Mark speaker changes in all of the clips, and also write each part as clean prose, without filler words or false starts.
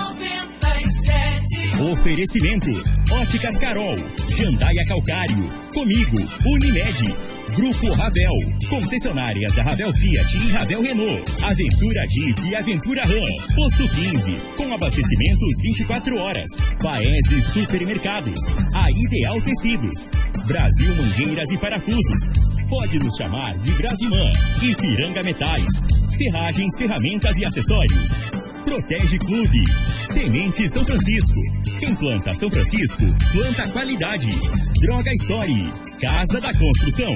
Speaker 1: Oferecimento: Óticas Carol, Jandaia Calcário, Comigo, Unimed, Grupo Ravel, concessionárias da Ravel Fiat e Ravel Renault, Aventura Jeep e Aventura Ram, Posto 15, com abastecimentos 24 horas, Paese Supermercados, a Ideal Tecidos, Brasil Mangueiras e Parafusos, pode nos chamar de Brasimã, Ipiranga Metais, Ferragens, Ferramentas e Acessórios, Protege Clube, Semente São Francisco, quem planta São Francisco, planta qualidade, Droga Story, Casa da Construção.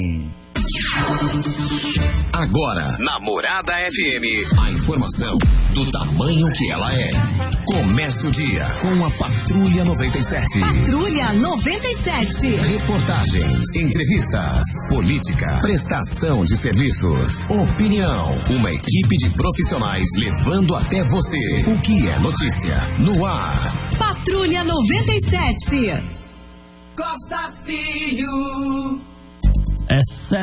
Speaker 2: Agora, na Morada FM, a informação do tamanho que ela é. Comece o dia com a Patrulha 97.
Speaker 3: Patrulha 97.
Speaker 2: Reportagens, entrevistas, política, prestação de serviços, opinião. Uma equipe de profissionais levando até você o que é notícia no ar.
Speaker 3: Patrulha 97.
Speaker 4: Costa Filho.
Speaker 5: É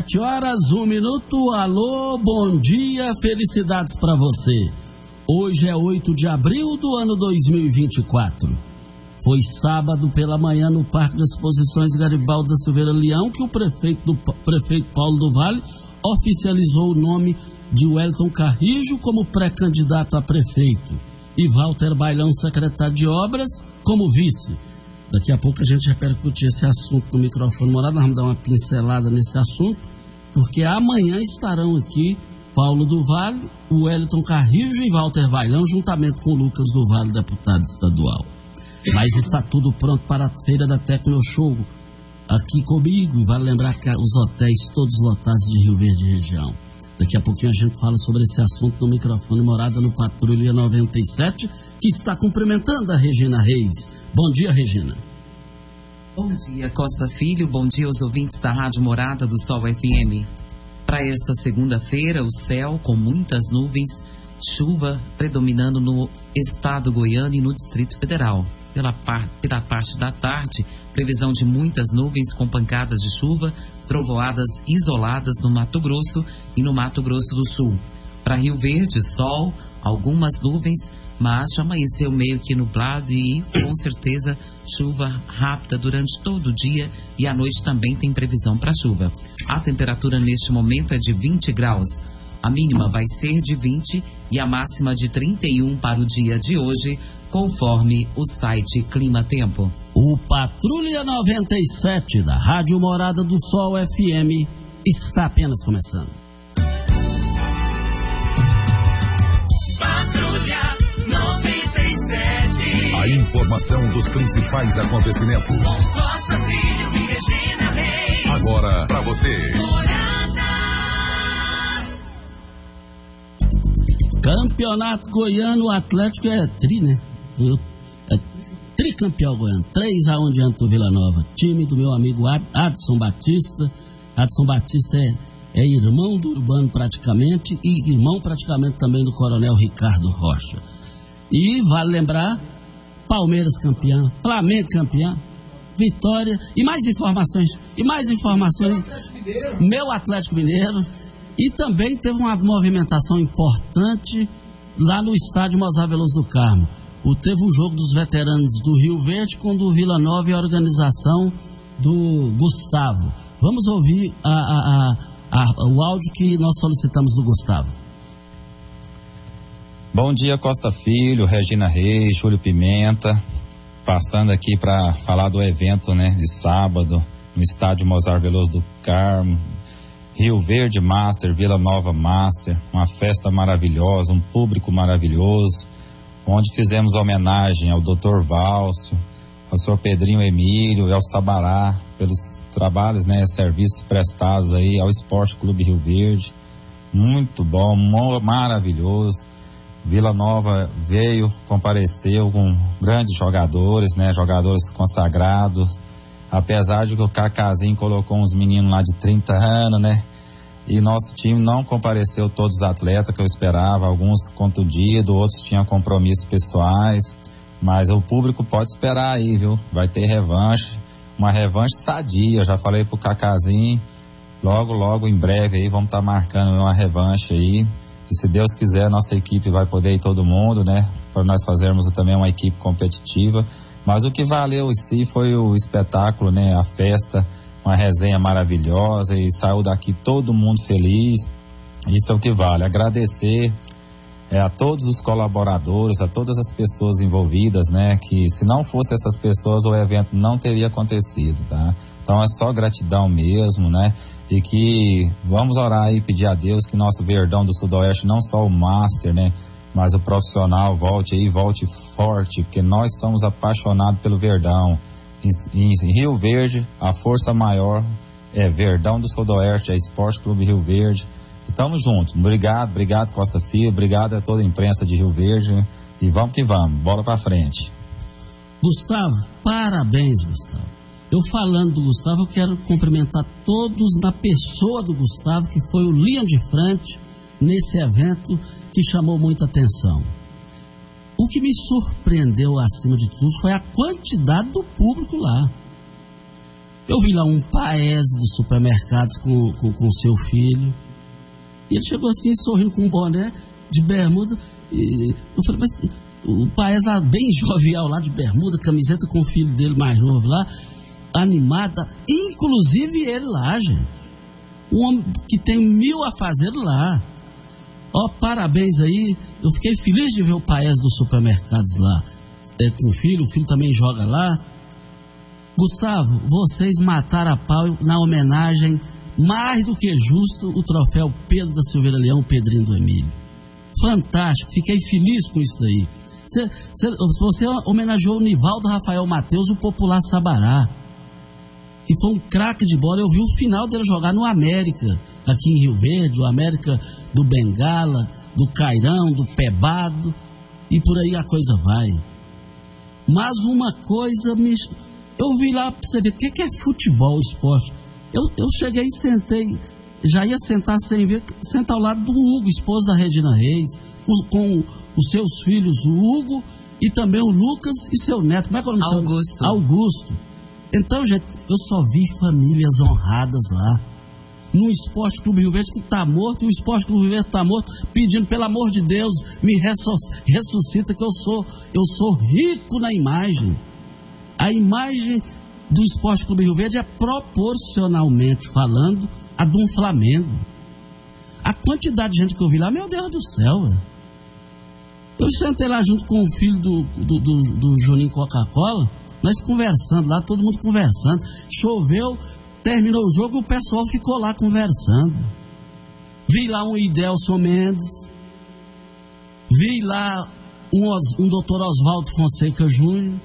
Speaker 5: 7h01. Alô, bom dia, felicidades pra você. Hoje é 8 de abril do ano 2024. Foi sábado pela manhã no Parque de Exposições Garibaldi da Silveira Leão que o prefeito Paulo do Vale oficializou o nome de Wellington Carrijo como pré-candidato a prefeito e Walter Bailão, secretário de Obras, como vice. Daqui a pouco a gente repercute esse assunto no microfone Morada. Nós vamos dar uma pincelada nesse assunto, porque amanhã estarão aqui Paulo do Vale, o Wellington Carrijo e Walter Bailão, juntamente com o Lucas do Vale, deputado estadual. Mas está tudo pronto para a Feira da Tecnoshow aqui comigo. E vale lembrar que os hotéis todos lotados de Rio Verde e região. Daqui a pouquinho a gente fala sobre esse assunto no microfone Morada no Patrulha 97, que está cumprimentando a Regina Reis. Bom dia, Regina.
Speaker 6: Bom dia, Costa Filho. Bom dia aos ouvintes da Rádio Morada do Sol FM. Para esta segunda-feira, o céu com muitas nuvens, chuva predominando no estado goiano e no Distrito Federal. Pela parte da tarde, previsão de muitas nuvens com pancadas de chuva, trovoadas isoladas no Mato Grosso e no Mato Grosso do Sul. Para Rio Verde, sol, algumas nuvens, mas já amanheceu meio que nublado e, com certeza, chuva rápida durante todo o dia e à noite também tem previsão para chuva. A temperatura neste momento é de 20 graus. A mínima vai ser de 20 e a máxima de 31 para o dia de hoje, conforme o site Clima Tempo.
Speaker 5: O Patrulha 97 da Rádio Morada do Sol FM está apenas começando.
Speaker 4: Patrulha 97.
Speaker 2: A informação dos principais acontecimentos.
Speaker 4: Com Costa Filho e Regina Reis.
Speaker 2: Agora pra você.
Speaker 5: Campeonato Goiano, o Atlético é tri, né? É tricampeão goiano, 3-1 diante do Vila Nova. Time do meu amigo Adson Batista. Adson Batista é irmão do Urbano praticamente e irmão praticamente também do Coronel Ricardo Rocha. E vale lembrar, Palmeiras campeão, Flamengo campeão, Vitória e mais informações. Meu Atlético Mineiro. E também teve uma movimentação importante lá no estádio Mozar Veloso do Carmo. Teve o jogo dos veteranos do Rio Verde com o do Vila Nova e a organização do Gustavo. Vamos ouvir o áudio que nós solicitamos do Gustavo.
Speaker 7: Bom dia, Costa Filho, Regina Reis, Júlio Pimenta, passando aqui para falar do evento, né, de sábado no estádio Mozar Veloso do Carmo. Rio Verde Master, Vila Nova Master, uma festa maravilhosa, um público maravilhoso, onde fizemos homenagem ao Dr. Valcio, ao Sr. Pedrinho Emílio e ao Sabará, pelos trabalhos, né, serviços prestados aí ao Esporte Clube Rio Verde. Muito bom, maravilhoso. Vila Nova compareceu com grandes jogadores, né, jogadores consagrados. Apesar de que o Cacazinho colocou uns meninos lá de 30 anos, né? E nosso time não compareceu todos os atletas que eu esperava, alguns contundidos, outros tinham compromissos pessoais, mas o público pode esperar aí, viu? Vai ter revanche, uma revanche sadia, já falei pro Cacazinho, logo em breve aí vamos estar marcando uma revanche aí, E se Deus quiser, nossa equipe vai poder ir todo mundo, né? Para nós fazermos também uma equipe competitiva. Mas o que valeu em si foi o espetáculo, né? A festa, uma resenha maravilhosa, e saiu daqui todo mundo feliz. Isso é o que vale. Agradecer a todos os colaboradores, a todas as pessoas envolvidas, né? Que se não fosse essas pessoas, o evento não teria acontecido, tá? Então é só gratidão mesmo, né? E que vamos orar e pedir a Deus que nosso Verdão do Sudoeste, não só o Master, né? Mas o profissional volte aí, volte forte, porque nós somos apaixonados pelo Verdão. Em Rio Verde, a força maior é Verdão do Sudoeste, é Esporte Clube Rio Verde. E tamo junto. Obrigado Costa Filho, obrigado a toda a imprensa de Rio Verde, né? E vamos que vamos, bola pra frente.
Speaker 5: Gustavo, parabéns, Gustavo. Eu falando do Gustavo, eu quero cumprimentar todos na pessoa do Gustavo, que foi o linha de frente nesse evento que chamou muita atenção. O que me surpreendeu acima de tudo foi a quantidade do público lá. Eu vi lá um Paese dos supermercados com seu filho, e ele chegou assim, sorrindo com um boné de bermuda, e eu falei, mas o Paese lá, bem jovial lá, de bermuda, camiseta com o filho dele mais novo lá, animada, inclusive ele lá, gente. Um homem que tem 1000 a fazer lá. Ó, parabéns aí. Eu fiquei feliz de ver o Paese dos supermercados lá, com o filho também joga lá. Gustavo, vocês mataram a pau na homenagem mais do que justo, o troféu Pedro da Silveira Leão, Pedrinho do Emílio. Fantástico, fiquei feliz com isso daí. Você homenageou o Nivaldo Rafael Matheus, o popular Sabará, que foi um craque de bola. Eu vi o final dele jogar no América, aqui em Rio Verde, o América do Bengala, do Cairão, do Pebado, e por aí a coisa vai. Mas uma coisa eu vi lá pra você ver, o que é futebol, esporte? Eu cheguei e sentei, já ia sentar sem ver, sentar ao lado do Hugo, esposo da Regina Reis, com os seus filhos, o Hugo e também o Lucas e seu neto. Como é que é o nome? Augusto. Então, gente, eu só vi famílias honradas lá. No Esporte Clube Rio Verde que está morto, e o Esporte Clube Rio Verde está morto, pedindo, pelo amor de Deus, me ressuscita, que eu sou rico na imagem. A imagem do Esporte Clube Rio Verde é proporcionalmente falando a de um Flamengo. A quantidade de gente que eu vi lá, meu Deus do céu, velho. Eu sentei lá junto com o filho do Juninho Coca-Cola, nós conversando lá, todo mundo conversando. Choveu, terminou o jogo e o pessoal ficou lá conversando. Vi lá um Idelson Mendes, vi lá um doutor Oswaldo Fonseca Júnior.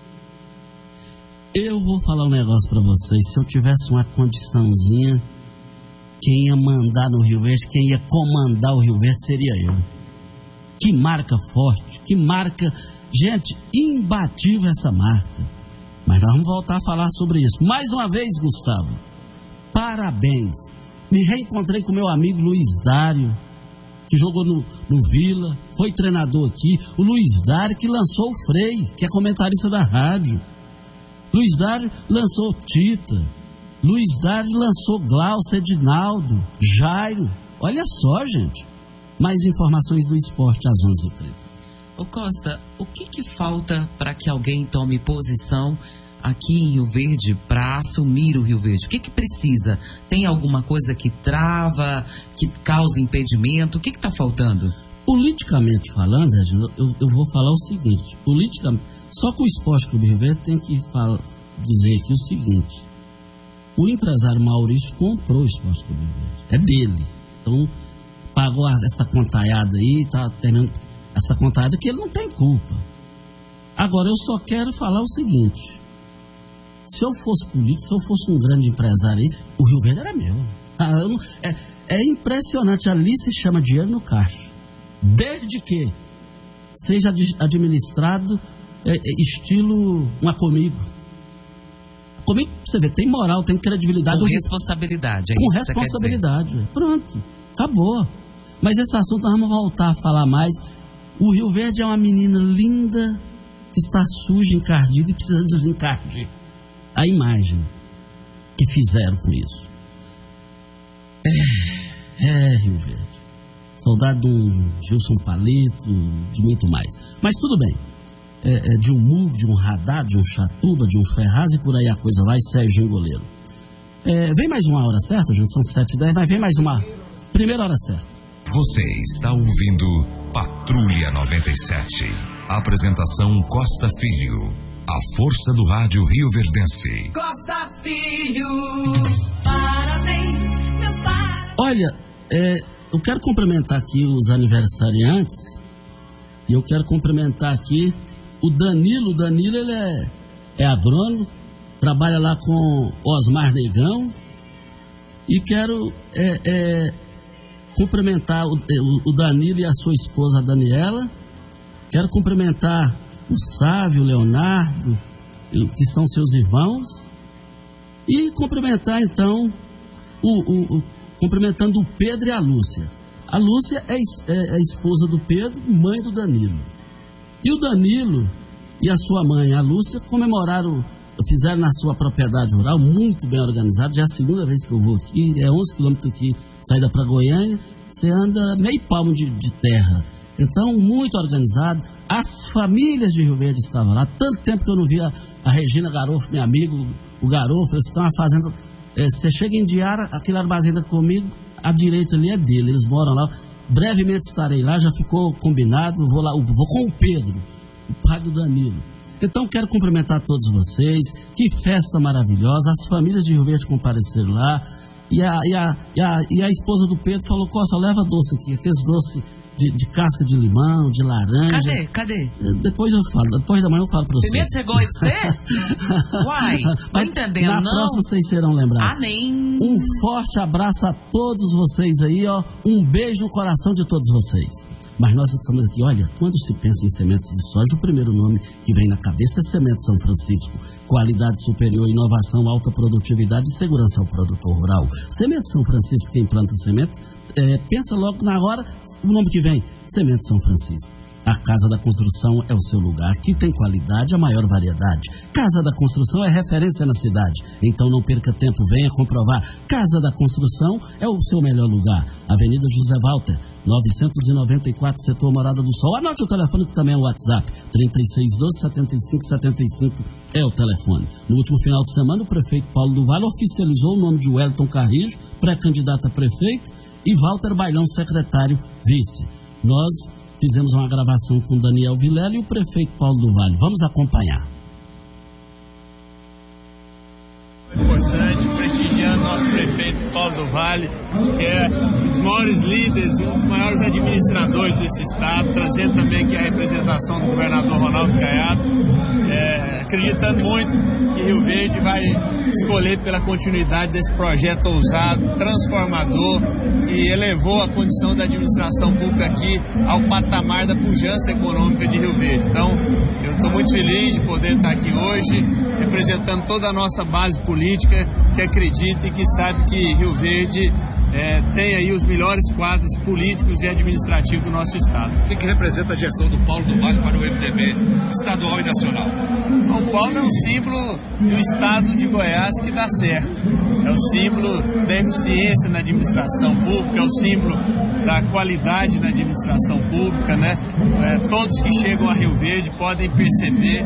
Speaker 5: Eu vou falar um negócio pra vocês. Se eu tivesse uma condiçãozinha, quem ia mandar no Rio Verde, quem ia comandar o Rio Verde seria eu. Que marca forte, que marca, gente, imbatível essa marca. Mas nós vamos voltar a falar sobre isso. Mais uma vez, Gustavo, parabéns. Me reencontrei com meu amigo Luiz Dário, que jogou no Vila, foi treinador aqui. O Luiz Dário que lançou o Frei, que é comentarista da rádio. Luiz Dário lançou Tita. Luiz Dário lançou Glaucio, Edinaldo, Jairo. Olha só, gente. Mais informações do esporte às 11h30.
Speaker 6: Ô Costa, o que falta para que alguém tome posição aqui em Rio Verde para assumir o Rio Verde? O que precisa? Tem alguma coisa que trava, que causa impedimento? O que está faltando?
Speaker 5: Politicamente falando, Regina, eu vou falar o seguinte. Politicamente, só que o Esporte Clube Rio Verde tem que dizer aqui o seguinte. O empresário Maurício comprou o Esporte Clube Rio Verde. É dele. Então, pagou essa contaiada aí, tá terminando essa contaiada que ele não tem culpa. Agora, eu só quero falar o seguinte. Se eu fosse político, se eu fosse um grande empresário aí, o Rio Verde era meu. É impressionante, ali se chama dinheiro no caixa. Desde que seja administrado estilo uma Comigo. Comigo, você vê, tem moral, tem credibilidade.
Speaker 6: Com responsabilidade.
Speaker 5: Com responsabilidade. Pronto, acabou. Mas esse assunto nós vamos voltar a falar mais. O Rio Verde é uma menina linda que está suja, encardida e precisa desencardir. A imagem que fizeram com isso. Rio Verde. saudade de um Gilson Palito, de muito mais. Mas tudo bem. De um Move, de um Radar, de um Chatuba, de um Ferraz e por aí a coisa vai, Sérgio Goleiro. Vem mais uma hora certa, gente, são 7h10, mas vem mais uma primeira hora certa.
Speaker 2: Você está ouvindo Patrulha 97. Apresentação Costa Filho. A força do rádio rioverdense.
Speaker 4: Costa Filho, parabéns, meus pais.
Speaker 5: Olha, eu quero cumprimentar aqui os aniversariantes e eu quero cumprimentar aqui o Danilo. O Danilo, ele é agrônomo, trabalha lá com Osmar Negão e quero cumprimentar o Danilo e a sua esposa a Daniela. Quero cumprimentar o Sávio, o Leonardo, que são seus irmãos, e cumprimentar então cumprimentando o Pedro e a Lúcia. A Lúcia é a esposa do Pedro, mãe do Danilo. E o Danilo e a sua mãe, a Lúcia, fizeram na sua propriedade rural, muito bem organizado. Já é a segunda vez que eu vou aqui, 11 quilômetros aqui, saída para Goiânia, você anda meio palmo de terra. Então, muito organizado. As famílias de Rio Verde estavam lá. Tanto tempo que eu não via a Regina Garofo, meu amigo, o Garofo. Eles estão fazendo. Você chega em Diara, aquele armazém comigo, a direita ali é dele. Eles moram lá. Brevemente estarei lá, já ficou combinado. Vou lá, vou com o Pedro, o pai do Danilo. Então, quero cumprimentar todos vocês. Que festa maravilhosa. As famílias de Rio Verde compareceram lá. E a esposa do Pedro falou: Costa, leva doce aqui, aqueles doces de casca de limão, de laranja.
Speaker 6: Cadê?
Speaker 5: Depois eu falo, depois da manhã eu falo pra você.
Speaker 6: Primeiro você gosta de você? Uai, tô entendendo,
Speaker 5: na
Speaker 6: não?
Speaker 5: Na próxima vocês serão lembrados.
Speaker 6: Amém.
Speaker 5: Um forte abraço a todos vocês aí, ó. Um beijo no coração de todos vocês. Mas nós estamos aqui, olha, quando se pensa em sementes de soja, o primeiro nome que vem na cabeça é Semente São Francisco. Qualidade superior, inovação, alta produtividade e segurança ao produtor rural. Semente São Francisco, quem planta semente, pensa logo na hora, o nome que vem, Semente São Francisco. A Casa da Construção é o seu lugar. Aqui tem qualidade, a maior variedade. Casa da Construção é referência na cidade. Então não perca tempo, venha comprovar. Casa da Construção é o seu melhor lugar. Avenida José Walter, 994, setor Morada do Sol. Anote o telefone que também é o WhatsApp. 3612-7575 é o telefone. No último final de semana, o prefeito Paulo do Vale oficializou o nome de Wellington Carrijo, pré-candidato a prefeito, e Walter Bailão, secretário vice. Nós fizemos uma gravação com Daniel Vilela e o prefeito Paulo do Vale. Vamos acompanhar.
Speaker 8: Importante, prestigiando nosso prefeito Paulo do Vale, que é um dos maiores líderes e um dos maiores administradores desse estado, trazendo também aqui a representação do governador Ronaldo Caiado, acreditando muito que Rio Verde vai escolher pela continuidade desse projeto ousado, transformador, que elevou a condição da administração pública aqui ao patamar da pujança econômica de Rio Verde. Então, eu estou muito feliz de poder estar aqui hoje, representando toda a nossa base política, que acredita e que sabe que Rio Verde tem aí os melhores quadros políticos e administrativos do nosso estado.
Speaker 9: O que representa a gestão do Paulo do Vale para o MDB estadual e nacional?
Speaker 8: O Paulo é um símbolo do estado de Goiás que dá certo. É o símbolo da eficiência na administração pública, é o símbolo da qualidade na administração pública, né? Todos que chegam a Rio Verde podem perceber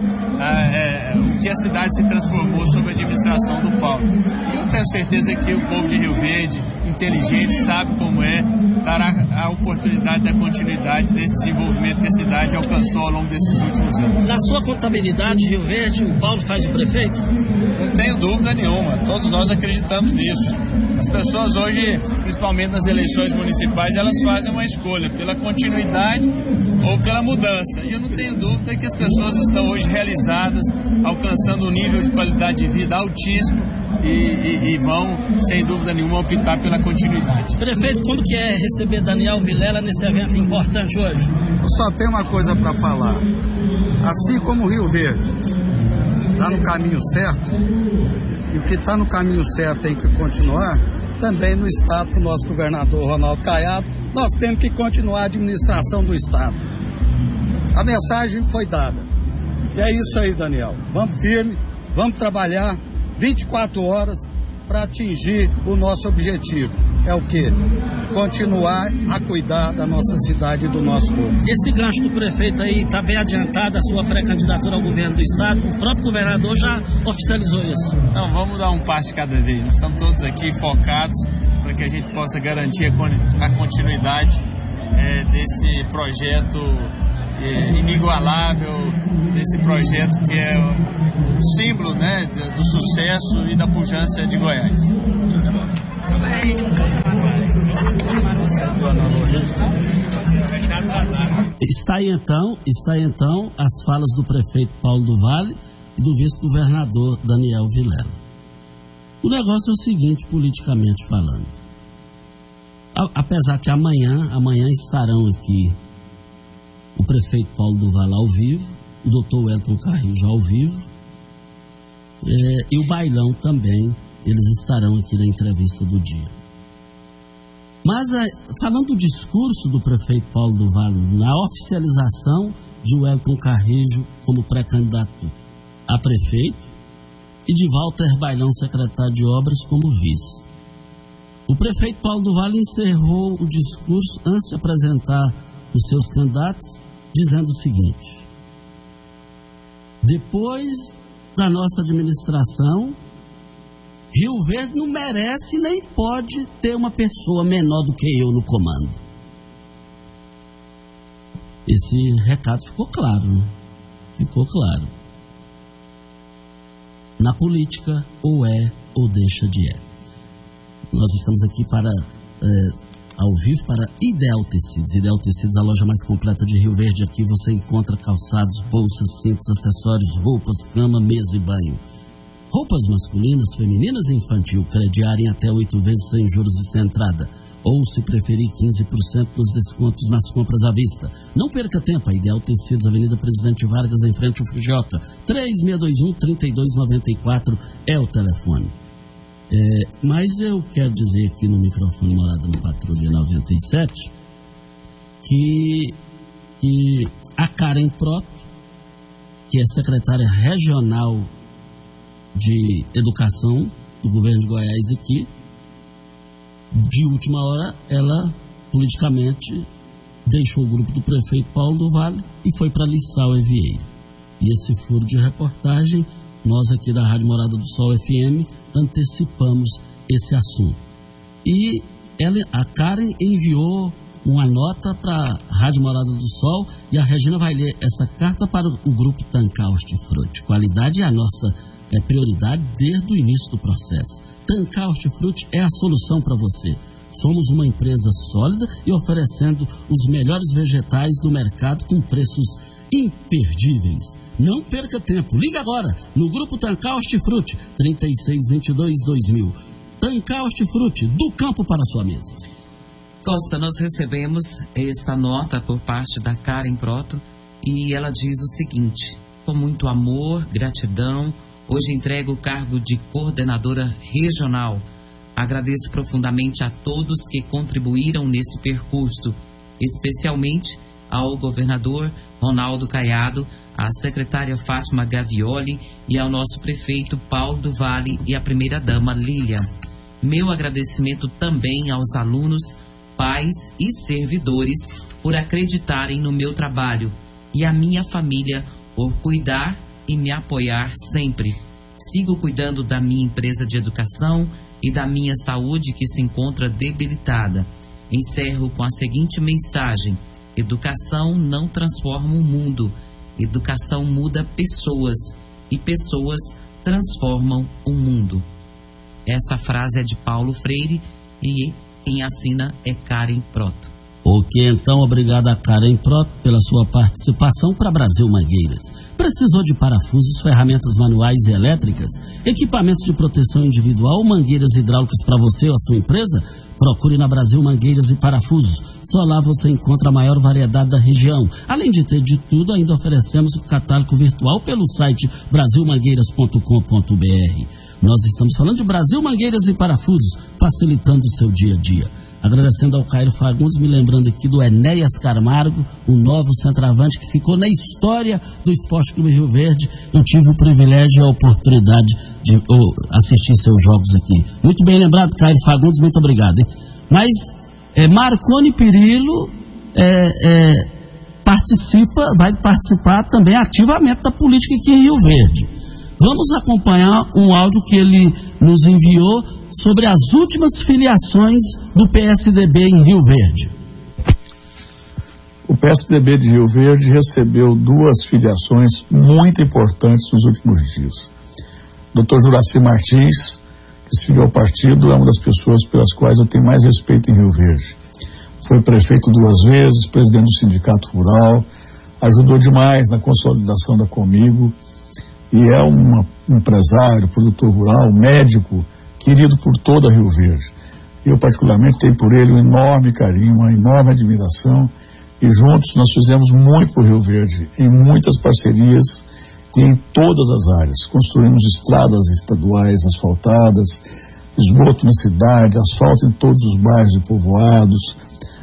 Speaker 8: o que a cidade se transformou sob a administração do Paulo. E eu tenho certeza que o povo de Rio Verde, inteligente, sabe como dará a oportunidade da continuidade desse desenvolvimento que a cidade alcançou ao longo desses últimos anos.
Speaker 5: Na sua contabilidade, Rio Verde, o Paulo faz o prefeito?
Speaker 8: Não tenho dúvida nenhuma, todos nós acreditamos nisso. As pessoas hoje, principalmente nas eleições municipais, elas fazem uma escolha pela continuidade ou pela mudança. E eu não tenho dúvida que as pessoas estão hoje realizadas, alcançando um nível de qualidade de vida altíssimo e vão, sem dúvida nenhuma, optar pela continuidade.
Speaker 5: Prefeito, como que é receber Daniel Vilela nesse evento importante hoje?
Speaker 10: Eu só tenho uma coisa para falar. Assim como o Rio Verde está no caminho certo, e o que está no caminho certo tem que continuar, também no estado com o nosso governador Ronaldo Caiado, nós temos que continuar a administração do estado. A mensagem foi dada. E é isso aí, Daniel. Vamos firme, vamos trabalhar 24 horas para atingir o nosso objetivo. É o quê? Continuar a cuidar da nossa cidade e do nosso povo.
Speaker 5: Esse gancho do prefeito aí está bem adiantado, a sua pré-candidatura ao governo do estado. O próprio governador já oficializou isso.
Speaker 8: Não, vamos dar um passo de cada vez. Nós estamos todos aqui focados para que a gente possa garantir a continuidade desse projeto inigualável, desse projeto que é o símbolo, né, do sucesso e da pujança de Goiás.
Speaker 5: Está aí então as falas do prefeito Paulo do Vale e do vice-governador Daniel Vilela. O negócio é o seguinte, politicamente falando. Apesar que amanhã estarão aqui o prefeito Paulo do Vale ao vivo, o doutor Wellington Carrijo ao vivo, e o Bailão também, eles estarão aqui na entrevista do dia. Mas, falando do discurso do prefeito Paulo do Vale, na oficialização de Wellington Carrijo como pré-candidato a prefeito e de Walter Bailão, secretário de Obras, como vice. O prefeito Paulo do Vale encerrou o discurso antes de apresentar os seus candidatos, dizendo o seguinte: depois da nossa administração, Rio Verde não merece nem pode ter uma pessoa menor do que eu no comando. Esse recado ficou claro, né? Ficou claro. Na política, ou é ou deixa de é. Nós estamos aqui ao vivo para Ideal Tecidos. Ideal Tecidos, a loja mais completa de Rio Verde. Aqui você encontra calçados, bolsas, cintos, acessórios, roupas, cama, mesa e banho. Roupas masculinas, femininas e infantil, crediarem até 8 vezes sem juros e sem entrada. Ou, se preferir, 15% dos descontos nas compras à vista. Não perca tempo, a Ideal Tecidos, Avenida Presidente Vargas, em frente ao Fujioka. 3621-3294 é o telefone. Mas eu quero dizer aqui no microfone Morada no Patrulha 97 que a Karen Proto, que é secretária regional de Educação do governo de Goiás aqui, de última hora, ela politicamente deixou o grupo do prefeito Paulo do Vale e foi para Lissau e Vieira. E esse furo de reportagem, nós aqui da Rádio Morada do Sol FM antecipamos esse assunto. E a Karen enviou uma nota para a Rádio Morada do Sol e a Regina vai ler essa carta para o grupo Tancar Hortifruti. Qualidade é a nossa prioridade desde o início do processo. Tancar Hortifruti é a solução para você. Somos uma empresa sólida e oferecendo os melhores vegetais do mercado com preços imperdíveis. Não perca tempo, liga agora no grupo Tancar Hortifruti 3622-2000. Tancar Hortifruti, do campo para a sua mesa.
Speaker 6: Costa, nós recebemos essa nota por parte da Karen Proto e ela diz o seguinte: com muito amor, gratidão, hoje entrego o cargo de coordenadora regional. Agradeço profundamente a todos que contribuíram nesse percurso, especialmente ao governador Ronaldo Caiado, à secretária Fátima Gavioli e ao nosso prefeito Paulo do Vale e à primeira-dama Lília. Meu agradecimento também aos alunos, pais e servidores por acreditarem no meu trabalho e à minha família por cuidar e me apoiar sempre. Sigo cuidando da minha empresa de educação e da minha saúde que se encontra debilitada. Encerro com a seguinte mensagem: educação não transforma o mundo, educação muda pessoas e pessoas transformam o mundo. Essa frase é de Paulo Freire e quem assina é Karen Proto.
Speaker 5: Ok, então, obrigado a Karen Proto pela sua participação para Brasil Mangueiras. Precisou de parafusos, ferramentas manuais e elétricas, equipamentos de proteção individual, mangueiras hidráulicas para você ou a sua empresa? Procure na Brasil Mangueiras e Parafusos. Só lá você encontra a maior variedade da região. Além de ter de tudo, ainda oferecemos o catálogo virtual pelo site brasilmangueiras.com.br. Nós estamos falando de Brasil Mangueiras e Parafusos, facilitando o seu dia a dia. Agradecendo ao Cairo Fagundes, me lembrando aqui do Enéas Camargo, um novo centroavante que ficou na história do Esporte Clube Rio Verde. Eu tive o privilégio e a oportunidade de assistir seus jogos aqui. Muito bem lembrado, Cairo Fagundes, muito obrigado. Hein? Mas Marconi Perillo vai participar também ativamente da política aqui em Rio Verde. Vamos acompanhar um áudio que ele nos enviou sobre as últimas filiações do PSDB em Rio Verde.
Speaker 11: O PSDB de Rio Verde recebeu 2 filiações muito importantes nos últimos dias. Dr. Juraci Martins, que se filiou ao partido, é uma das pessoas pelas quais eu tenho mais respeito em Rio Verde. Foi prefeito 2 vezes, presidente do Sindicato Rural, ajudou demais na consolidação da Comigo, e é um empresário, produtor rural, médico, querido por toda Rio Verde. Eu particularmente tenho por ele um enorme carinho, uma enorme admiração, e juntos nós fizemos muito por Rio Verde, em muitas parcerias e em todas as áreas. Construímos estradas estaduais asfaltadas, esgoto na cidade, asfalto em todos os bairros e povoados.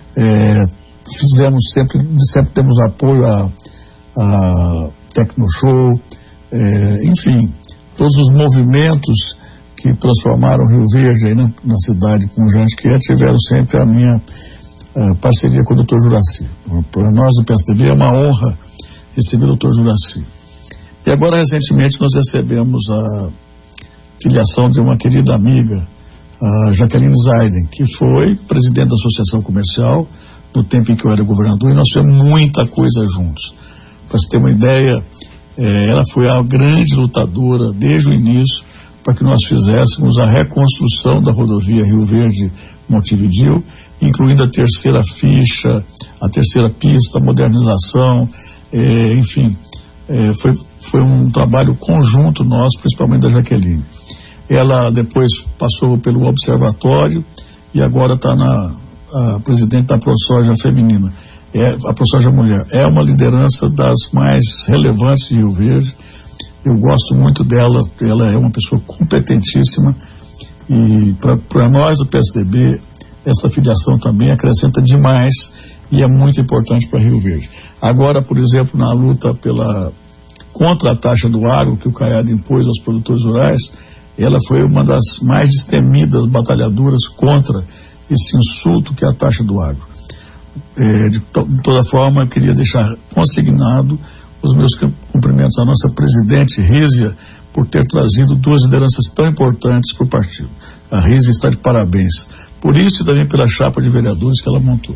Speaker 11: Sempre temos apoio a Tecnoshow, enfim, todos os movimentos que transformaram Rio Verde aí na cidade pujante que tiveram sempre a minha parceria com o Dr. Juraci. Para nós do PSDB é uma honra receber o Dr. Juraci. E agora, recentemente, nós recebemos a filiação de uma querida amiga, a Jaqueline Zaiden, que foi presidente da Associação Comercial no tempo em que eu era governador, e nós fizemos muita coisa juntos. Para você ter uma ideia, ela foi a grande lutadora desde o início para que nós fizéssemos a reconstrução da rodovia Rio Verde-Montevidéu, incluindo a terceira ficha, a terceira pista, a modernização, enfim, foi um trabalho conjunto nosso, principalmente da Jaqueline. Ela depois passou pelo Observatório e agora está a presidente da ProSoja Feminina. A ProSoja Mulher é uma liderança das mais relevantes de Rio Verde. Eu gosto muito dela, ela é uma pessoa competentíssima e para nós do PSDB essa filiação também acrescenta demais e é muito importante para Rio Verde. Agora, por exemplo, na luta contra a taxa do agro que o Caiado impôs aos produtores rurais, ela foi uma das mais destemidas batalhadoras contra esse insulto que é a taxa do agro. De toda forma, eu queria deixar consignado os meus cumprimentos à nossa presidente Rízia por ter trazido 2 lideranças tão importantes para o partido. A Rízia está de parabéns por isso e também pela chapa de vereadores que ela montou.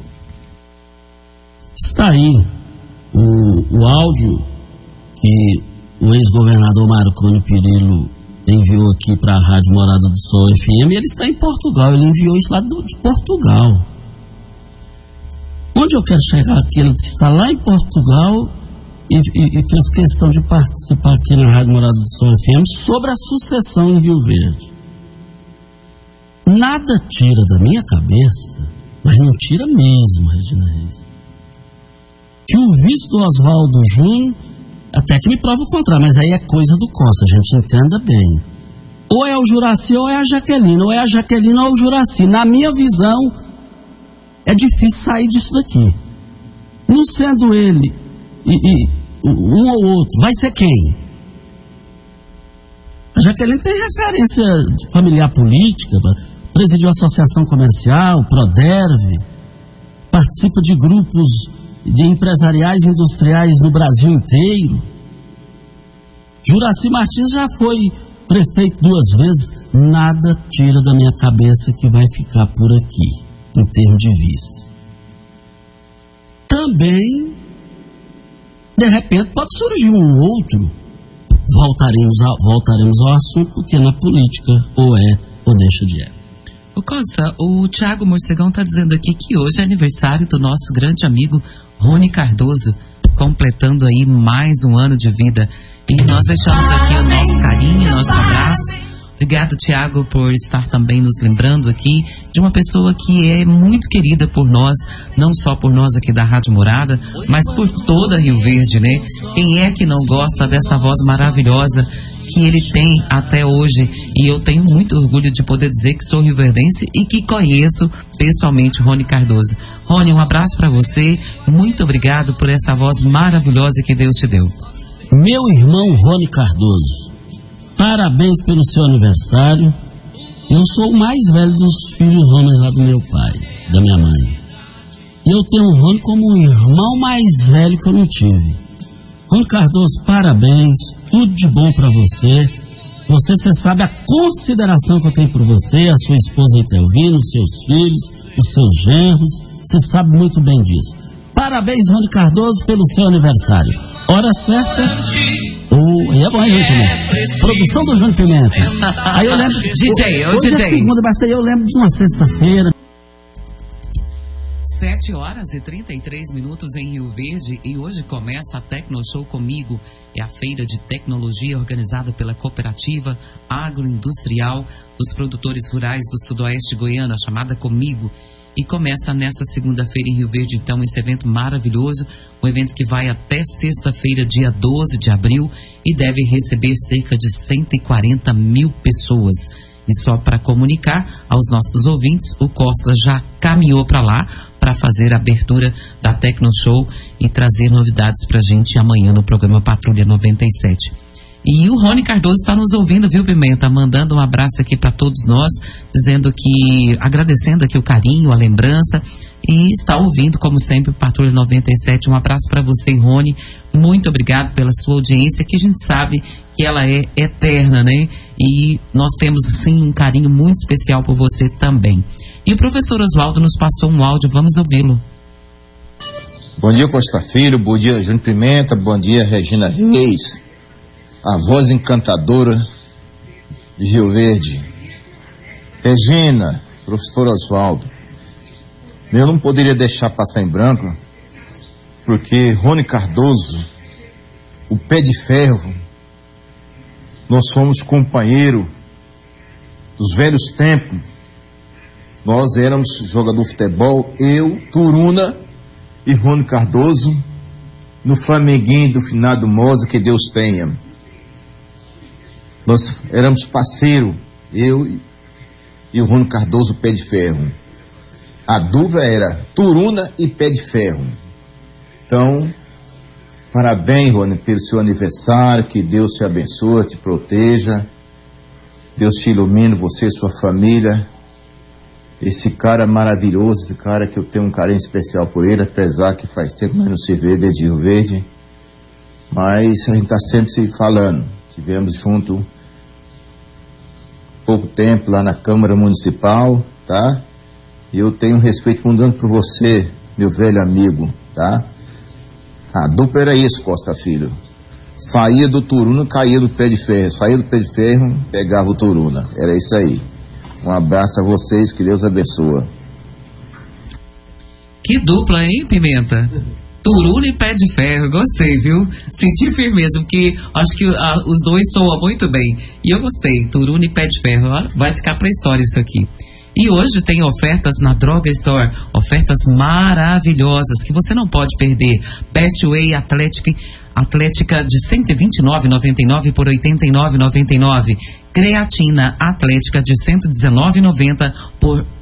Speaker 5: Está aí o áudio que o ex-governador Marconi Perillo enviou aqui para a Rádio Morada do Sol FM. Ele está em Portugal, ele enviou isso lá de Portugal. Onde eu quero chegar aqui, ele está lá em Portugal e fez questão de participar aqui na Rádio Morada do Sol FM sobre a sucessão em Rio Verde. Nada tira da minha cabeça, mas não tira mesmo, Regina Reis, que o vice do Oswaldo Júnior, até que me prova o contrário, mas aí é coisa do Costa, a gente entenda bem. Ou é o Juraci ou é a Jaqueline, ou é a Jaqueline ou é o Juraci. Na minha visão, é difícil sair disso daqui. Não sendo ele e um ou outro, vai ser quem? A Jaqueline tem referência familiar política, presidiu a Associação Comercial, Proderv, participa de grupos de empresariais e industriais no Brasil inteiro. Juraci Martins já foi prefeito 2 vezes. Nada tira da minha cabeça que vai ficar por aqui, em termos de vice. Também, de repente, pode surgir um outro. Voltaremos ao assunto, porque na política ou é ou deixa de é.
Speaker 6: Ô Costa, o Thiago Morcegão está dizendo aqui que hoje é aniversário do nosso grande amigo Rony Cardoso, completando aí mais um ano de vida. E nós deixamos aqui o nosso carinho, nosso abraço. Obrigado, Thiago, por estar também nos lembrando aqui de uma pessoa que é muito querida por nós, não só por nós aqui da Rádio Morada, mas por toda Rio Verde, né? Quem é que não gosta dessa voz maravilhosa que ele tem até hoje. E eu tenho muito orgulho de poder dizer que sou rioverdense e que conheço pessoalmente Rony Cardoso. Rony, um abraço para você. Muito obrigado por essa voz maravilhosa que Deus te deu.
Speaker 5: Meu irmão Rony Cardoso, parabéns pelo seu aniversário. Eu sou o mais velho dos filhos homens lá do meu pai, da minha mãe. E eu tenho o Rony como um irmão mais velho que eu não tive. Rony Cardoso, parabéns, tudo de bom pra você. Você sabe a consideração que eu tenho por você, a sua esposa Itelvina, os seus filhos, os seus genros. Você sabe muito bem disso. Parabéns, Rony Cardoso, pelo seu aniversário. Hora certa. Aí é bom, hein, Pimenta? Produção do Júnior Pimenta. Aí eu lembro. Hoje é segunda, mas aí eu lembro de uma sexta-feira.
Speaker 6: 7h33 em Rio Verde, e hoje começa a Tecnoshow Comigo. É a feira de tecnologia organizada pela Cooperativa Agroindustrial dos Produtores Rurais do Sudoeste Goiano, a chamada Comigo. E começa nesta segunda-feira em Rio Verde, então, esse evento maravilhoso, um evento que vai até sexta-feira, dia 12 de abril, e deve receber cerca de 140 mil pessoas. E só para comunicar aos nossos ouvintes, o Costa já caminhou para lá para fazer a abertura da Tecnoshow e trazer novidades para a gente amanhã no programa Patrulha 97. E o Rony Cardoso está nos ouvindo, viu, Pimenta? Mandando um abraço aqui para todos nós, dizendo que, agradecendo aqui o carinho, a lembrança, e está ouvindo, como sempre, o Patrulha 97. Um abraço para você, Rony. Muito obrigado pela sua audiência, que a gente sabe que ela é eterna, né? E nós temos, sim, um carinho muito especial por você também. E o professor Oswaldo nos passou um áudio, vamos ouvi-lo.
Speaker 12: Bom dia, Costa Filho, bom dia, Júnior Pimenta, bom dia, Regina Reis, a voz encantadora de Rio Verde. Regina, professor Oswaldo, eu não poderia deixar passar em branco, porque Rony Cardoso, o pé de ferro, nós fomos companheiro dos velhos tempos. Nós éramos jogador de futebol, eu, Turuna e Rony Cardoso, no Flamenguinho do finado Moza, que Deus tenha. Nós éramos parceiro, eu e o Rony Cardoso, pé de ferro. A dupla era Turuna e pé de ferro. Então, parabéns, Rony, pelo seu aniversário, que Deus te abençoe, te proteja, Deus te ilumine, você e sua família. Esse cara maravilhoso, esse cara que eu tenho um carinho especial por ele, apesar que faz tempo que não se vê desde Rio Verde, mas a gente está sempre se falando. Tivemos junto pouco tempo lá na Câmara Municipal, tá? E eu tenho um respeito muito grande por você, meu velho amigo, tá? A dupla era isso, Costa Filho. Saía do Turuna, caía do pé de ferro. Saía do pé de ferro, pegava o Turuna. Era isso aí. Um abraço a vocês, que Deus abençoe.
Speaker 6: Que dupla, hein, Pimenta? Turuna e pé de ferro, gostei, viu? Senti firmeza, porque acho que os dois soam muito bem. E eu gostei, Turuna e pé de ferro. Olha, vai ficar pra história isso aqui. E hoje tem ofertas na Droga Store, ofertas maravilhosas que você não pode perder. Best Whey Atlética de R$ 129,99 por R$ 89,99. Creatina Atlética de R$ 119,90 por R$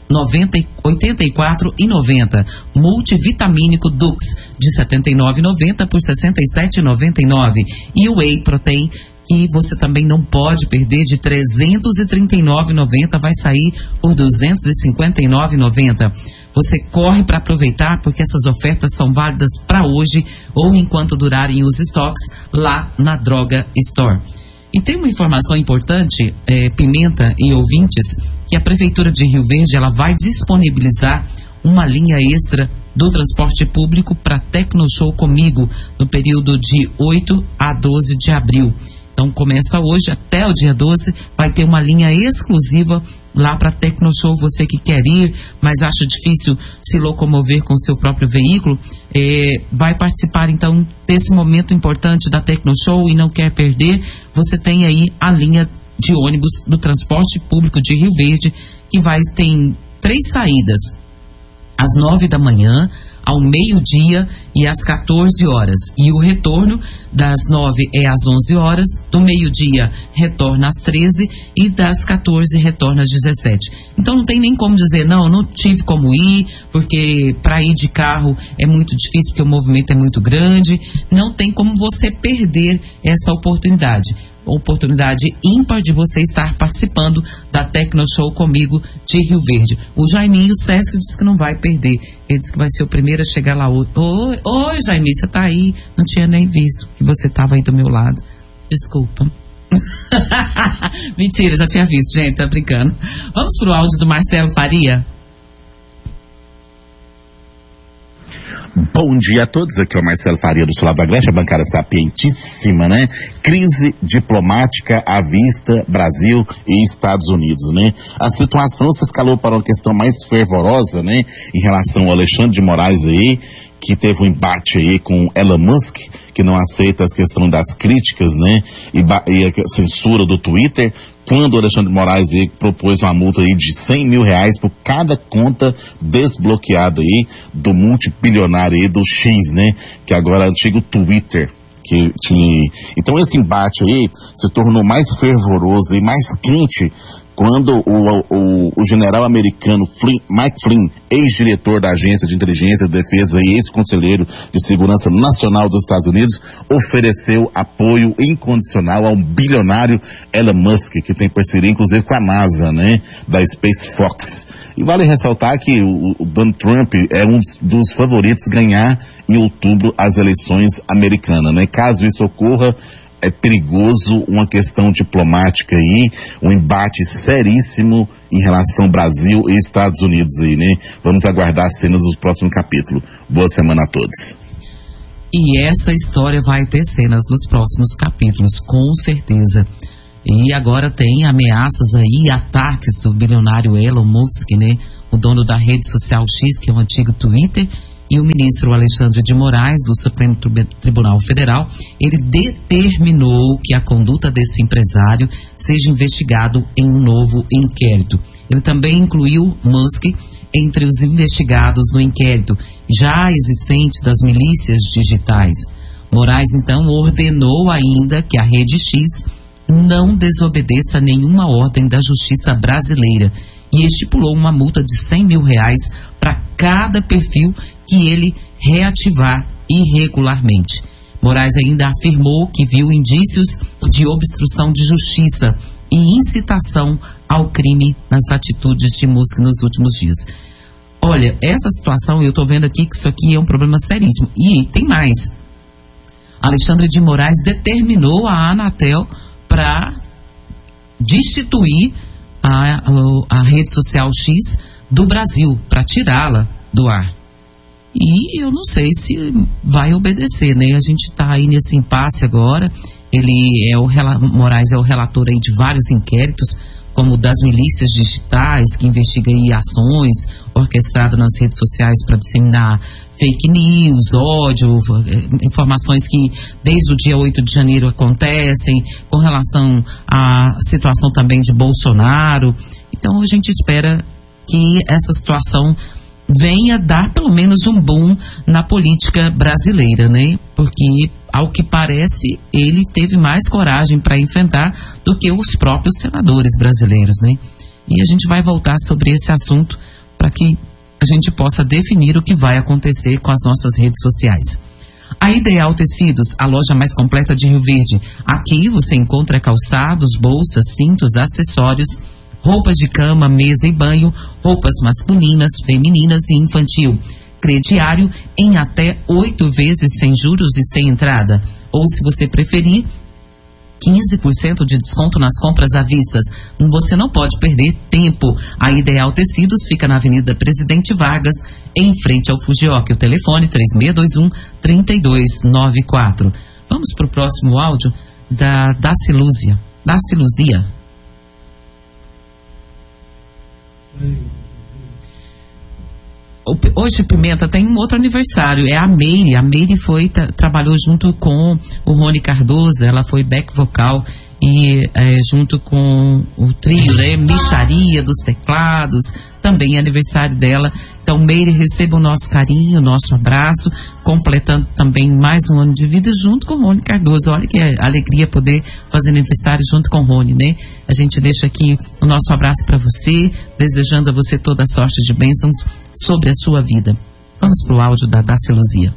Speaker 6: 84,90. Multivitamínico Dux de R$ 79,90 por R$ 67,99. E o Whey Protein, que você também não pode perder, de R$ 339,90 vai sair por R$ 259,90. Você corre para aproveitar, porque essas ofertas são válidas para hoje ou enquanto durarem os estoques lá na Droga Store. E tem uma informação importante, Pimenta e ouvintes, que a Prefeitura de Rio Verde ela vai disponibilizar uma linha extra do transporte público para Tecnoshow Comigo no período de 8 a 12 de abril. Então começa hoje até o dia 12, vai ter uma linha exclusiva lá para Tecnoshow. Você que quer ir, mas acha difícil se locomover com seu próprio veículo, vai participar então desse momento importante da Tecnoshow e não quer perder. Você tem aí a linha de ônibus do transporte público de Rio Verde, que tem 3 saídas, às 9 da manhã, ao meio-dia e às 14 horas. E o retorno das 9 às 11 horas, do meio-dia retorna às 13 e das 14 retorna às 17. Então não tem nem como dizer, não tive como ir, porque para ir de carro é muito difícil, porque o movimento é muito grande. Não tem como você perder essa oportunidade ímpar de você estar participando da Tecno Show comigo de Rio Verde. O Jaiminho Sesc disse que não vai perder. Ele disse que vai ser o primeiro a chegar lá hoje. Oi, Jaiminho, você tá aí? Não tinha nem visto que você tava aí do meu lado. Desculpa. Mentira, já tinha visto, gente, tá brincando. Vamos pro áudio do Marcelo Faria?
Speaker 13: Bom dia a todos, aqui é o Marcelo Faria do Solar da Grecha, bancária sapientíssima, né? Crise diplomática à vista, Brasil e Estados Unidos, né? A situação se escalou para uma questão mais fervorosa, né? Em relação ao Alexandre de Moraes aí, que teve um embate aí com Elon Musk, que não aceita a questão das críticas, né? E a censura do Twitter, quando o Alexandre de Moraes aí propôs uma multa aí de R$100 mil por cada conta desbloqueada aí do multibilionário aí do X, né? Que agora é o antigo Twitter. Que tinha. Então esse embate aí se tornou mais fervoroso e mais quente quando o general americano Mike Flynn, ex-diretor da Agência de Inteligência e Defesa e ex-conselheiro de Segurança Nacional dos Estados Unidos, ofereceu apoio incondicional ao bilionário Elon Musk, que tem parceria inclusive com a NASA, né, da Space Fox. E vale ressaltar que o Donald Trump é um dos favoritos ganhar em outubro as eleições americanas, né? Caso isso ocorra, é perigoso uma questão diplomática aí, um embate seríssimo em relação ao Brasil e Estados Unidos aí, né? Vamos aguardar as cenas dos próximos capítulos. Boa semana a todos.
Speaker 6: E essa história vai ter cenas nos próximos capítulos, com certeza. E agora tem ameaças aí, ataques do bilionário Elon Musk, né? O dono da rede social X, que é o antigo Twitter. E o ministro Alexandre de Moraes, do Supremo Tribunal Federal, ele determinou que a conduta desse empresário seja investigado em um novo inquérito. Ele também incluiu Musk entre os investigados no inquérito já existente das milícias digitais. Moraes, então, ordenou ainda que a Rede X não desobedeça nenhuma ordem da Justiça brasileira e estipulou uma multa de R$100 mil para cada perfil que ele reativar irregularmente. Moraes ainda afirmou que viu indícios de obstrução de justiça e incitação ao crime nas atitudes de Musk nos últimos dias. Olha, essa situação, eu estou vendo aqui que isso aqui é um problema seríssimo. E tem mais. Alexandre de Moraes determinou a Anatel para destituir a rede social X do Brasil, para tirá-la do ar. E eu não sei se vai obedecer, né? A gente está aí nesse impasse agora. Moraes é o relator aí de vários inquéritos, como das milícias digitais, que investiga aí ações orquestradas nas redes sociais para disseminar fake news, ódio, informações que desde o dia 8 de janeiro acontecem, com relação à situação também de Bolsonaro. Então a gente espera que essa situação venha dar pelo menos um boom na política brasileira, né? Porque, ao que parece, ele teve mais coragem para enfrentar do que os próprios senadores brasileiros, né? E a gente vai voltar sobre esse assunto para que a gente possa definir o que vai acontecer com as nossas redes sociais. A Ideal Tecidos, a loja mais completa de Rio Verde. Aqui você encontra calçados, bolsas, cintos, acessórios, roupas de cama, mesa e banho, roupas masculinas, femininas e infantil. Crediário em até 8 vezes sem juros e sem entrada. Ou, se você preferir, 15% de desconto nas compras à vista. Você não pode perder tempo. A Ideal Tecidos fica na Avenida Presidente Vargas, em frente ao Fujioka. O telefone 3621-3294. Vamos para o próximo áudio da Daciluzia. Hoje, Pimenta, tem um outro aniversário, é a Meire. A Meire trabalhou junto com o Rony Cardoso, ela foi back vocal e junto com o trio, né, Micharia dos teclados, também é aniversário dela, Então, Meire, receba o nosso carinho, o nosso abraço, completando também mais um ano de vida junto com o Rony Cardoso. Olha que alegria poder fazer aniversário junto com o Rony, né? A gente deixa aqui o nosso abraço para você, desejando a você toda a sorte de bênçãos sobre a sua vida. Vamos pro áudio da Daci Luzia.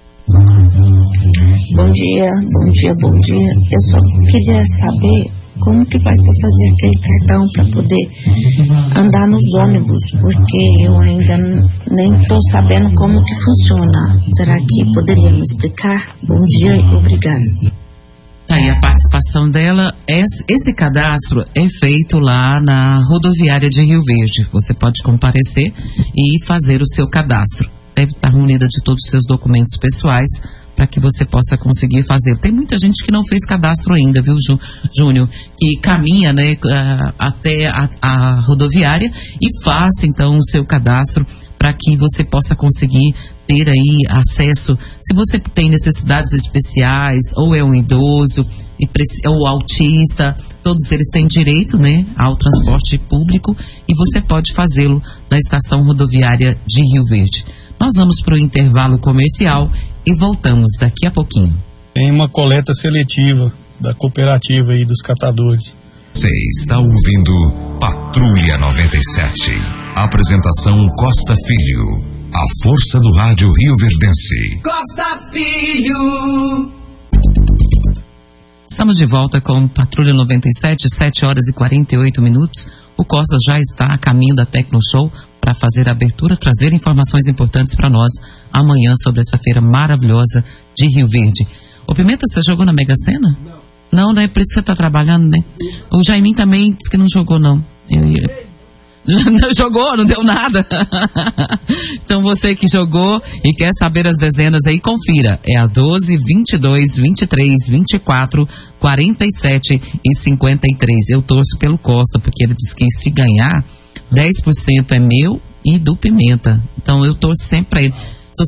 Speaker 14: Bom dia. Eu só queria saber como que faz para fazer aquele cartão para poder andar nos ônibus, porque eu ainda nem estou sabendo como que funciona. Será que poderia me explicar? Bom dia e obrigada.
Speaker 6: Tá aí a participação dela. Esse cadastro é feito lá na rodoviária de Rio Verde. Você pode comparecer e fazer o seu cadastro. Deve estar reunida de todos os seus documentos pessoais para que você possa conseguir fazer. Tem muita gente que não fez cadastro ainda, viu, Júnior? Que caminha, né, até a rodoviária e faça, então, o seu cadastro para que você possa conseguir ter aí acesso. Se você tem necessidades especiais, ou é um idoso, ou autista, todos eles têm direito, né, ao transporte público e você pode fazê-lo na estação rodoviária de Rio Verde. Nós vamos para o intervalo comercial e voltamos daqui a pouquinho.
Speaker 15: Tem uma coleta seletiva da cooperativa aí dos catadores.
Speaker 2: Você está ouvindo Patrulha 97. Apresentação Costa Filho. A força do rádio rioverdense.
Speaker 4: Costa Filho.
Speaker 6: Estamos de volta com Patrulha 97, 7 horas e 48 minutos. O Costa já está a caminho da Tecno Show para fazer a abertura, trazer informações importantes para nós amanhã sobre essa feira maravilhosa de Rio Verde. Ô Pimenta, você jogou na Mega Sena? Não, né? Por isso que você está trabalhando, né? O Jaimin também disse que não jogou, não. Não jogou, não deu nada. Então você que jogou e quer saber as dezenas aí, confira. É a 12, 22, 23, 24, 47 e 53. Eu torço pelo Costa, porque ele disse que se ganhar, 10% é meu e do Pimenta. Então eu torço sempre pra ele.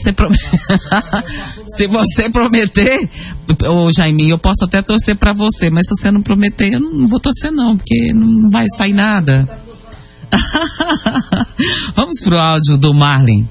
Speaker 6: Se você prometer, ô Jaime, eu posso até torcer pra você, mas se você não prometer, eu não vou torcer não, porque não vai sair nada. Vamos pro áudio do Marlin.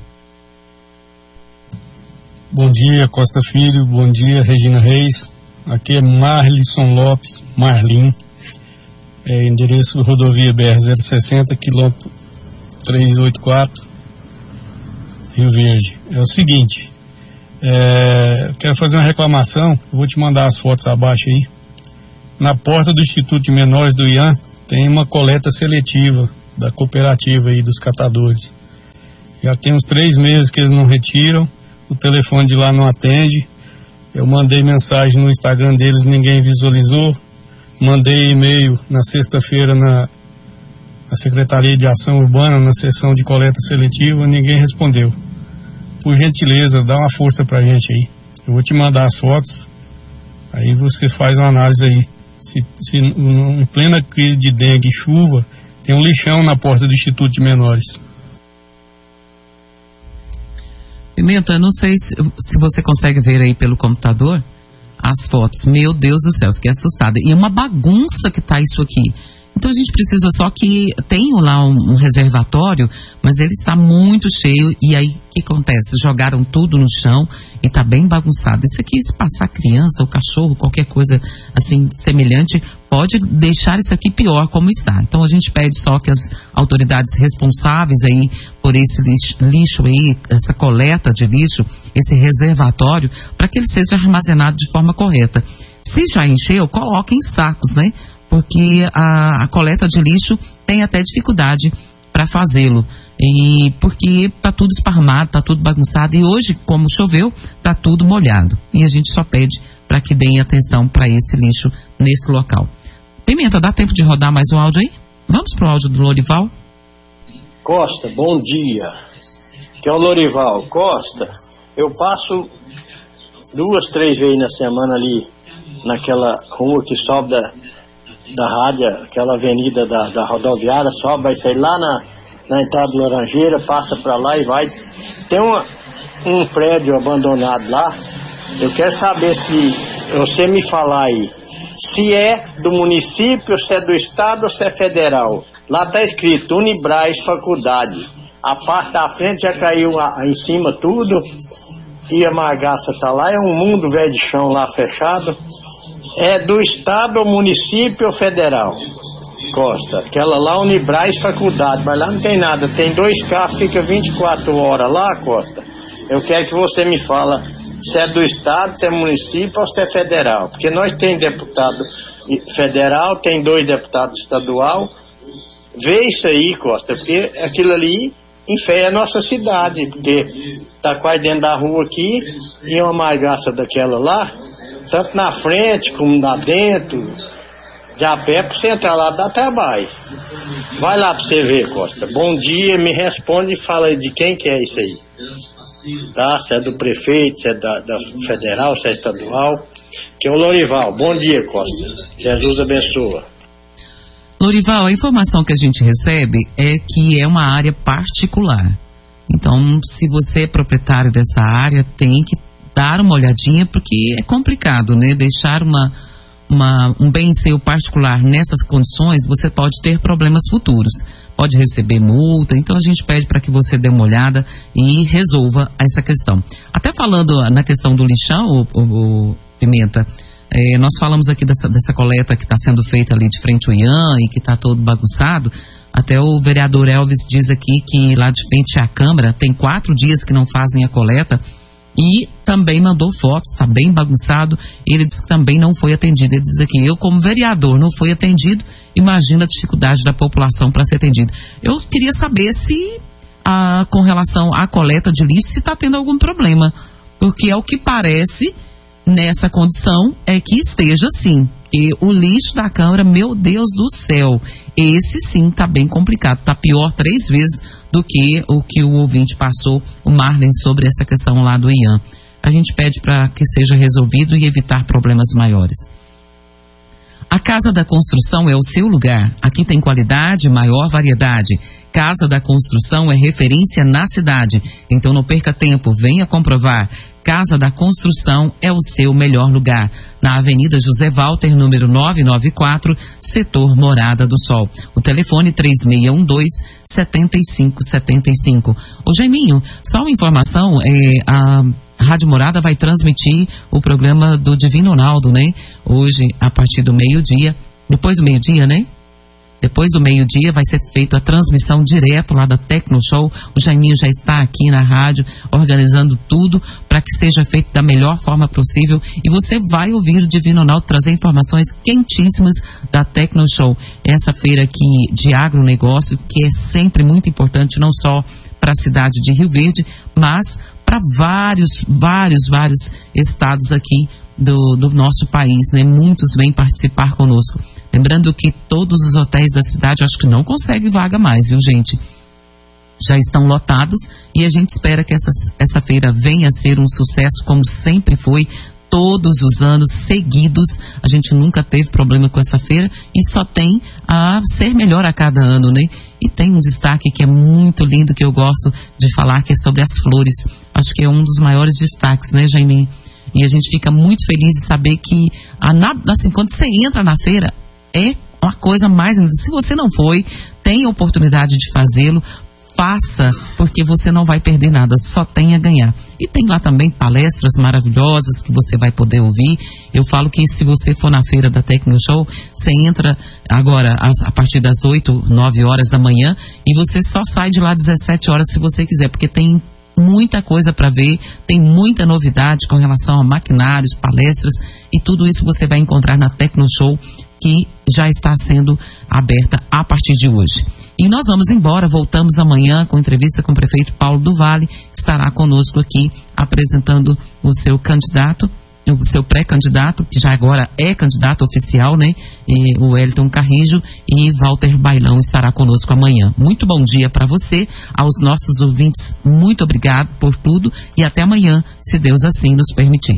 Speaker 15: Bom dia, Costa Filho. Bom dia, Regina Reis. Aqui é Marlisson Lopes, Marlin. Endereço rodovia BR-060, quilômetro 384, Rio Verde. É o seguinte, quero fazer uma reclamação, eu vou te mandar as fotos abaixo aí. Na porta do Instituto de Menores do IAN tem uma coleta seletiva da cooperativa aí dos catadores. Já tem uns 3 meses que eles não retiram, o telefone de lá não atende. Eu mandei mensagem no Instagram deles, ninguém visualizou. Mandei e-mail na sexta-feira na Secretaria de Ação Urbana, na seção de coleta seletiva, ninguém respondeu. Por gentileza, dá uma força pra gente aí. Eu vou te mandar as fotos, aí você faz uma análise aí. Se em plena crise de dengue e chuva, tem um lixão na porta do Instituto de Menores.
Speaker 6: Pimenta, eu não sei se você consegue ver aí pelo computador as fotos. Meu Deus do céu, fiquei assustada. E é uma bagunça que tá isso aqui. Então a gente precisa só que tenha lá um reservatório, mas ele está muito cheio. E aí o que acontece? Jogaram tudo no chão e tá bem bagunçado. Isso aqui, se passar criança ou cachorro, qualquer coisa assim semelhante, pode deixar isso aqui pior como está. Então a gente pede só que as autoridades responsáveis aí por esse lixo aí, essa coleta de lixo, esse reservatório, para que ele seja armazenado de forma correta. Se já encheu, coloque em sacos, né? Porque a coleta de lixo tem até dificuldade para fazê-lo. E porque tá tudo esparramado, tá tudo bagunçado. E hoje, como choveu, tá tudo molhado. E a gente só pede para que deem atenção para esse lixo nesse local. Pimenta, dá tempo de rodar mais um áudio aí? Vamos pro áudio do Lorival?
Speaker 16: Costa, bom dia. Que é o Lorival. Costa, eu passo 2, 3 vezes na semana ali naquela rua que sobe da rádio, aquela avenida da rodoviária, sobe, vai sair lá na entrada do Laranjeira, passa pra lá e vai. Tem um prédio abandonado lá. Eu quero saber se você me falar aí, se é do município, se é do estado ou se é federal. Lá tá escrito Unibraz Faculdade. A parte da frente já caiu em cima tudo, e a margaça tá lá, é um mundo velho de chão lá fechado. É do estado ou município ou federal, Costa? Aquela lá, Unibraz Faculdade, mas lá não tem nada, tem 2 carros, fica 24 horas lá, Costa. Eu quero que você me fala se é do estado, se é município ou se é federal, porque nós tem deputado federal, tem 2 deputados estadual. Vê isso aí, Costa, porque aquilo ali enfeia a nossa cidade, porque tá quase dentro da rua aqui, e uma margaça daquela lá, tanto na frente como lá dentro, de a pé, pra você entrar lá dá trabalho. Vai lá pra você ver, Costa. Bom dia, me responde e fala aí de quem que é isso aí. Tá? Se é do prefeito, se é da federal, se é estadual. Que é o Lorival. Bom dia, Costa. Jesus abençoa.
Speaker 6: Lorival, a informação que a gente recebe é que é uma área particular. Então, se você é proprietário dessa área, tem que dar uma olhadinha, porque é complicado, né? Deixar um bem seu particular nessas condições, você pode ter problemas futuros. Pode receber multa, então a gente pede para que você dê uma olhada e resolva essa questão. Até falando na questão do lixão, o Pimenta, nós falamos aqui dessa coleta que está sendo feita ali de frente ao IAM e que está todo bagunçado. Até o vereador Elvis diz aqui que lá de frente à Câmara tem 4 dias que não fazem a coleta e também mandou fotos, está bem bagunçado. Ele diz que também não foi atendido. Ele diz aqui, eu como vereador não fui atendido, imagina a dificuldade da população para ser atendido. Eu queria saber se, com relação à coleta de lixo, se está tendo algum problema, porque é o que parece nessa condição é que esteja sim. E o lixo da Câmara, meu Deus do céu, esse sim está bem complicado, está pior 3 vezes do que o ouvinte passou, o Marlen, sobre essa questão lá do IAM. A gente pede para que seja resolvido e evitar problemas maiores. A Casa da Construção é o seu lugar. Aqui tem qualidade, maior variedade. Casa da Construção é referência na cidade. Então não perca tempo, venha comprovar. Casa da Construção é o seu melhor lugar. Na Avenida José Walter, número 994, setor Morada do Sol. O telefone 3612-7575. Ô Jaiminho, só uma informação, a Rádio Morada vai transmitir o programa do Divino Ronaldo, né? Hoje, a partir do meio-dia, depois do meio-dia, né? Depois do meio-dia vai ser feita a transmissão direto lá da Tecno Show. O Jaiminho já está aqui na rádio organizando tudo para que seja feito da melhor forma possível. E você vai ouvir o Divino Ronaldo trazer informações quentíssimas da Tecno Show. Essa feira aqui de agronegócio, que é sempre muito importante, não só para a cidade de Rio Verde, mas para vários estados aqui do nosso país, né? Muitos vêm participar conosco. Lembrando que todos os hotéis da cidade, eu acho que não consegue vaga mais, viu, gente? Já estão lotados e a gente espera que essa feira venha a ser um sucesso, como sempre foi, todos os anos seguidos. A gente nunca teve problema com essa feira e só tem a ser melhor a cada ano, né? E tem um destaque que é muito lindo, que eu gosto de falar, que é sobre as flores. Acho que é um dos maiores destaques, né, Jaime? E a gente fica muito feliz de saber que, assim, quando você entra na feira, é uma coisa mais... Se você não foi, tem a oportunidade de fazê-lo, faça, porque você não vai perder nada, só tem a ganhar. E tem lá também palestras maravilhosas que você vai poder ouvir. Eu falo que se você for na feira da Tecno Show, você entra agora a partir das 8, 9 horas da manhã e você só sai de lá às 17 horas se você quiser, porque tem muita coisa para ver, tem muita novidade com relação a maquinários, palestras, e tudo isso você vai encontrar na Tecno Show, que já está sendo aberta a partir de hoje. E nós vamos embora, voltamos amanhã com entrevista com o prefeito Paulo do Vale, que estará conosco aqui apresentando o seu candidato, o seu pré-candidato, que já agora é candidato oficial, né? E o Wellington Carrijo, e Walter Bailão estará conosco amanhã. Muito bom dia para você, aos nossos ouvintes, muito obrigado por tudo e até amanhã, se Deus assim nos permitir.